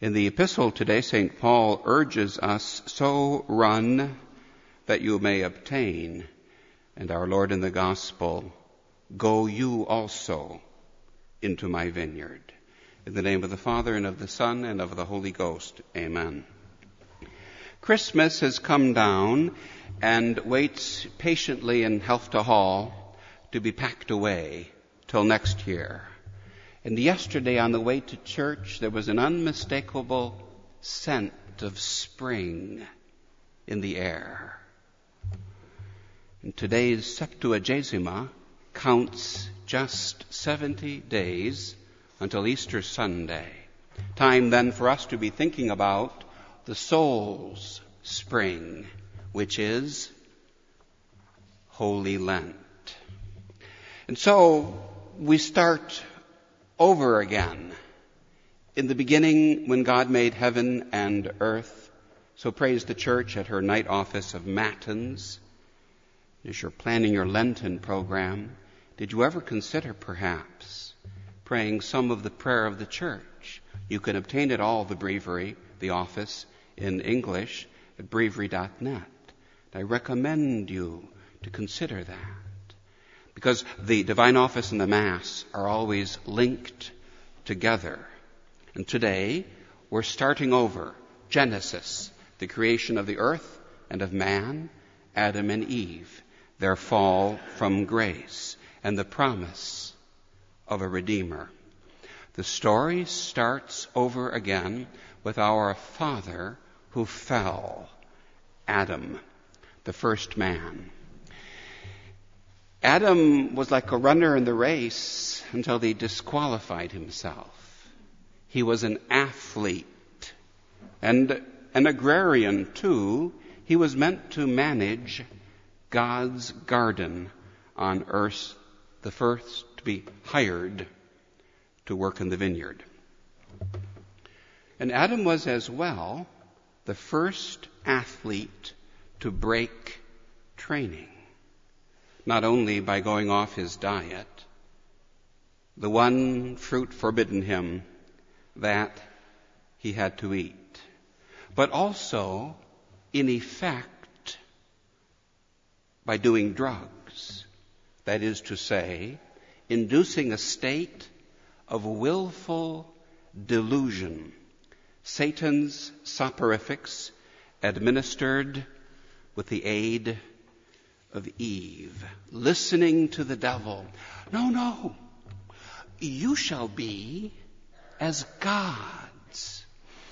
In the epistle today, St. Paul urges us, so run that you may obtain. And our Lord in the gospel, go you also into my vineyard. In the name of the Father, and of the Son, and of the Holy Ghost. Amen. Christmas has come down and waits patiently in Helfta Hall to be packed away till next year. And yesterday on the way to church, there was an unmistakable scent of spring in the air. And today's Septuagesima counts just 70 days until Easter Sunday. Time then for us to be thinking about the soul's spring, which is Holy Lent. And so we start over again. In the beginning, when God made heaven and earth, so prays the church at her night office of matins. As you're planning your Lenten program, did you ever consider perhaps praying some of the prayer of the church? You can obtain it all, the breviary, the office, in English at breviary.net. I recommend you to consider that, because the divine office and the Mass are always linked together. And today, we're starting over Genesis, the creation of the earth and of man, Adam and Eve, their fall from grace, and the promise of a Redeemer. The story starts over again with our father who fell, Adam, the first man. Adam was like a runner in the race until he disqualified himself. He was an athlete and an agrarian too. He was meant to manage God's garden on earth, the first to be hired to work in the vineyard. And Adam was as well the first athlete to break training. Not only by going off his diet, the one fruit forbidden him that he had to eat, but also, in effect, by doing drugs. That is to say, inducing a state of willful delusion, Satan's soporifics administered with the aid of Eve, listening to the devil. No, you shall be as gods.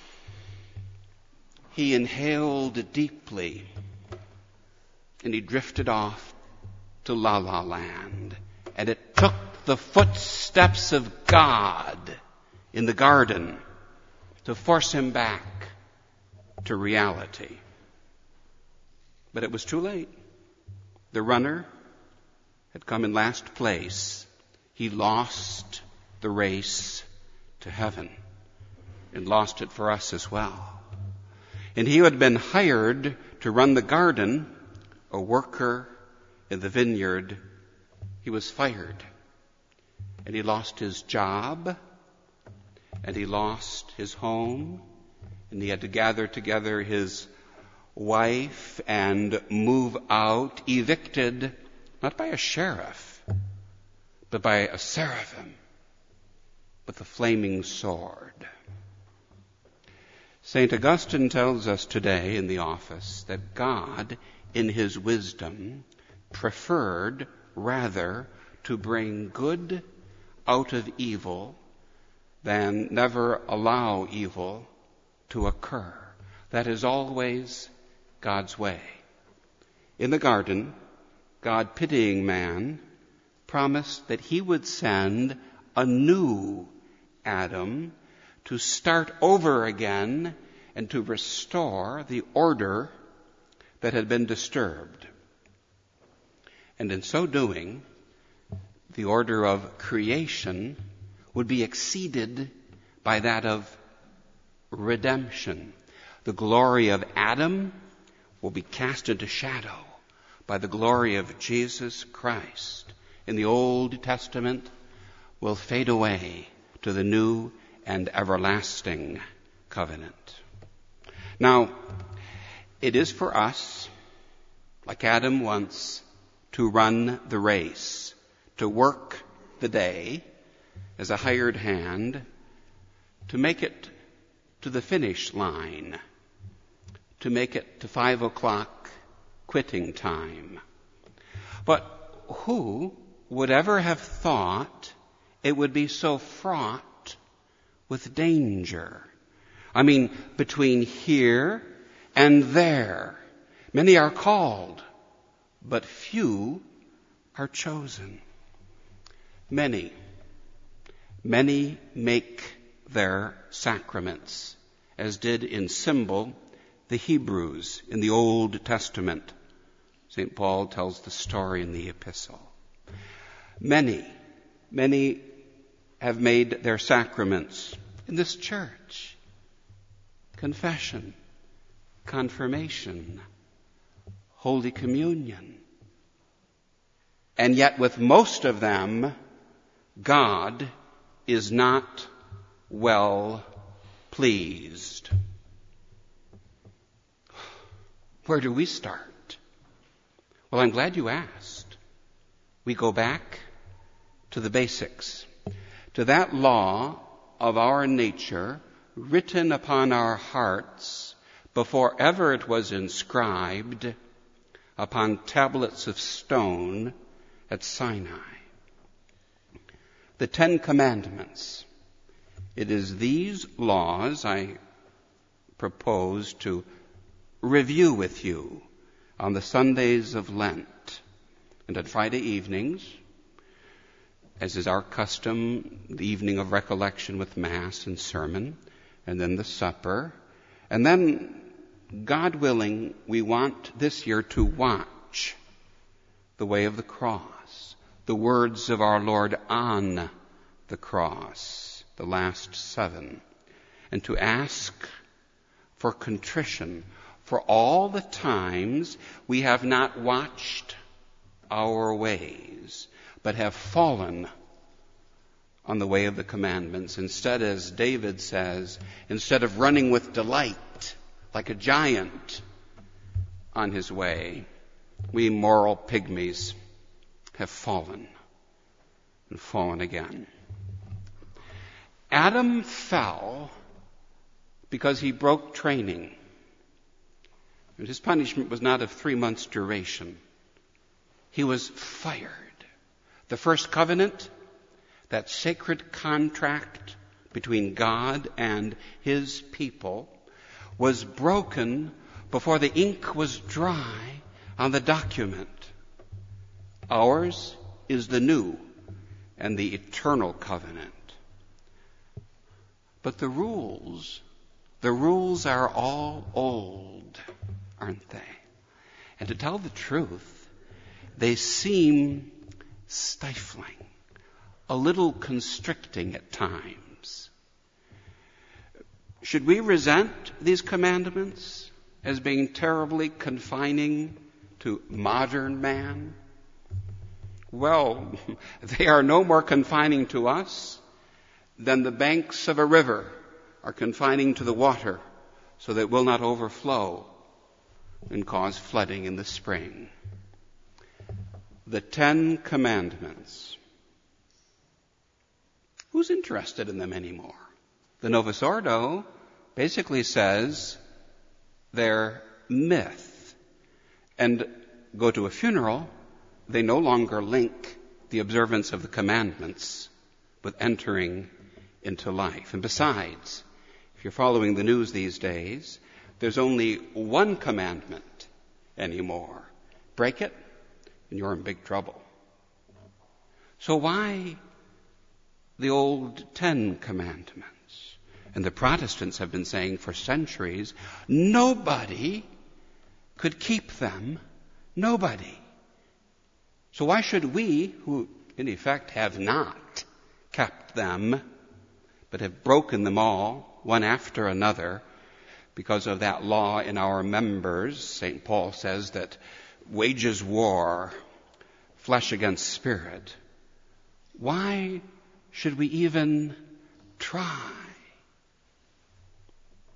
He inhaled deeply and he drifted off to La La Land, and it took the footsteps of God in the garden to force him back to reality. But it was too late. The runner had come in last place. He lost the race to heaven and lost it for us as well. And he who had been hired to run the garden, a worker in the vineyard, he was fired. And he lost his job, and he lost his home, and he had to gather together his wife and move out, evicted, not by a sheriff, but by a seraphim with a flaming sword. St. Augustine tells us today in the office that God, in his wisdom, preferred rather to bring good out of evil than never allow evil to occur. That is always God's way. In the garden, God, pitying man, promised that he would send a new Adam to start over again and to restore the order that had been disturbed. And in so doing, the order of creation would be exceeded by that of redemption. The glory of Adam will be cast into shadow by the glory of Jesus Christ. In the Old Testament will fade away to the new and everlasting covenant. Now, it is for us, like Adam once, to run the race, to work the day as a hired hand, to make it to the finish line, to make it to 5 o'clock quitting time. But who would ever have thought it would be so fraught with danger? I mean, between here and there, many are called, but few are chosen. Many make their sacraments, as did in symbol the Hebrews in the Old Testament. St. Paul tells the story in the epistle. Many have made their sacraments in this church. Confession, confirmation, Holy Communion. And yet with most of them, God is not well pleased. Where do we start? Well, I'm glad you asked. We go back to the basics, to that law of our nature written upon our hearts before ever it was inscribed upon tablets of stone at Sinai. The 10 Commandments. It is these laws I propose to review with you on the Sundays of Lent and on Friday evenings, as is our custom, the evening of recollection with Mass and sermon, and then the supper. And then, God willing, we want this year to watch the way of the cross, the words of our Lord on the cross, the last 7, and to ask for contrition for all the times we have not watched our ways, but have fallen on the way of the commandments. Instead, as David says, instead of running with delight like a giant on his way, we moral pygmies have fallen and fallen again. Adam fell because he broke training. And his punishment was not of 3 months' duration. He was fired. The first covenant, that sacred contract between God and his people, was broken before the ink was dry on the document. Ours is the new and the eternal covenant. But the rules are all old, aren't they? And to tell the truth, they seem stifling, a little constricting at times. Should we resent these commandments as being terribly confining to modern man? Well, they are no more confining to us than the banks of a river are confining to the water so that it will not overflow and cause flooding in the spring. The 10 Commandments. Who's interested in them anymore? The Novus Ordo basically says they're myth. And go to a funeral, they no longer link the observance of the commandments with entering into life. And besides, if you're following the news these days, there's only one commandment anymore. Break it, and you're in big trouble. So why the old 10 Commandments? And the Protestants have been saying for centuries, nobody could keep them. Nobody. So why should we, who in effect have not kept them, but have broken them all, one after another, because of that law in our members? St. Paul says that wages war, flesh against spirit. Why should we even try?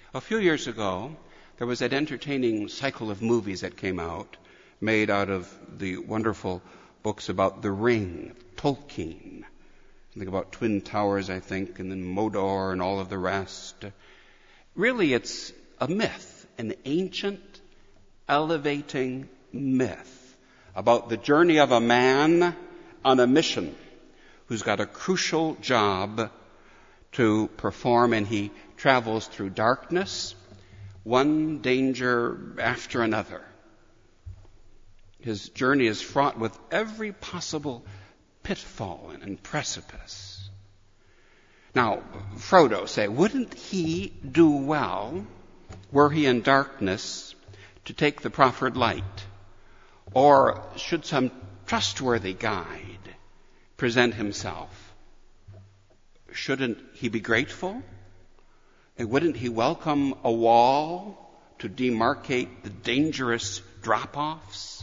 A few years ago, there was that entertaining cycle of movies that came out, made out of the wonderful books about The Ring, Tolkien. Think about Twin Towers, I think, and then Mordor and all of the rest. Really, it's a myth, an ancient, elevating myth about the journey of a man on a mission who's got a crucial job to perform, and he travels through darkness, one danger after another. His journey is fraught with every possible pitfall and precipice. Now, Frodo, say, wouldn't he do well, were he in darkness, to take the proffered light? Or should some trustworthy guide present himself? Shouldn't he be grateful? And wouldn't he welcome a wall to demarcate the dangerous drop-offs?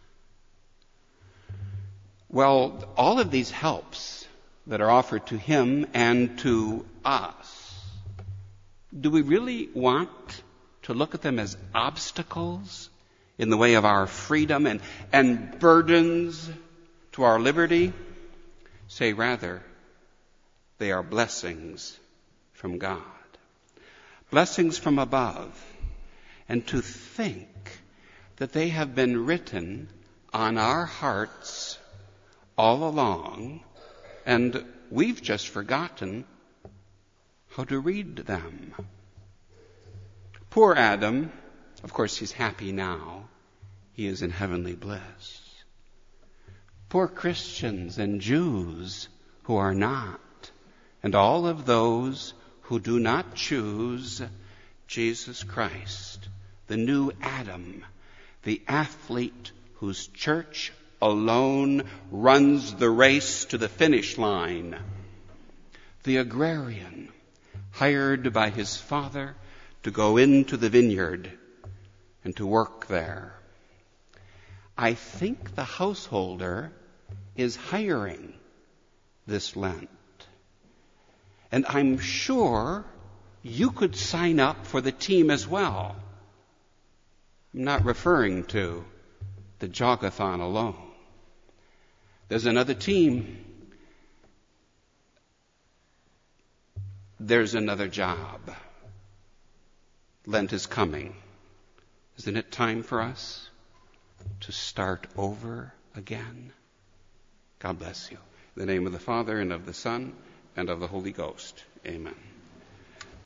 Well, all of these helps that are offered to him and to us, do we really want to look at them as obstacles in the way of our freedom and burdens to our liberty? Say rather, they are blessings from God. Blessings from above. And to think that they have been written on our hearts all along, and we've just forgotten how to read them. Poor Adam, of course he's happy now. He is in heavenly bliss. Poor Christians and Jews who are not, and all of those who do not choose Jesus Christ, the new Adam, the athlete whose church alone runs the race to the finish line, the agrarian hired by his father to go into the vineyard and to work there. I think the householder is hiring this Lent. And I'm sure you could sign up for the team as well. I'm not referring to the jogathon alone. There's another team. There's another job. Lent is coming. Isn't it time for us to start over again? God bless you. In the name of the Father, and of the Son, and of the Holy Ghost. Amen.